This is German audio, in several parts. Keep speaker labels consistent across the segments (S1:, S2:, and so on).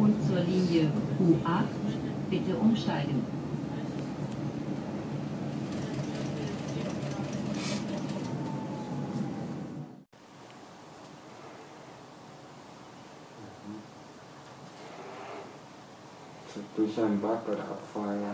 S1: Station zur Linie U8. Bitte umsteigen.
S2: Durch einen Bug oder Abfall.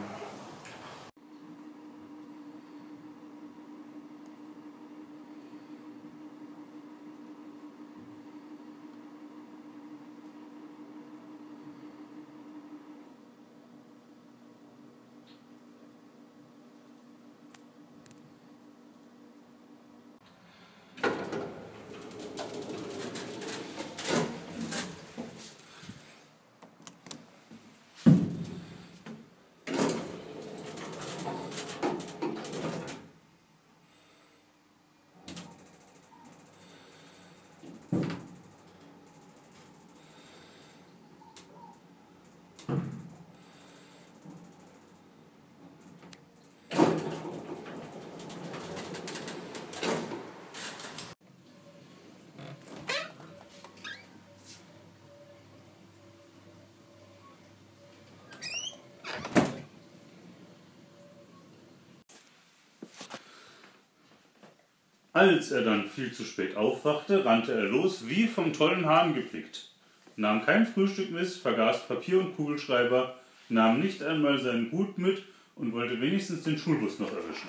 S3: Als er dann viel zu spät aufwachte, rannte er los, wie vom tollen Hahn gepickt, nahm kein Frühstück mit, vergaß Papier und Kugelschreiber, nahm nicht einmal seinen Hut mit und wollte wenigstens den Schulbus noch erwischen.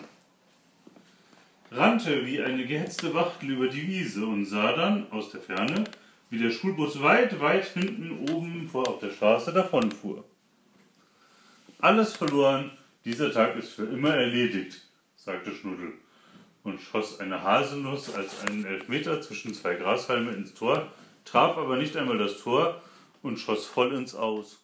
S3: Rannte wie eine gehetzte Wachtel über die Wiese und sah dann aus der Ferne, wie der Schulbus weit, weit hinten oben auf der Straße davonfuhr. Alles verloren, dieser Tag ist für immer erledigt, sagte Schnuddel und schoss eine Haselnuss als einen Elfmeter zwischen zwei Grashalme ins Tor, traf aber nicht einmal das Tor und schoss voll ins Aus.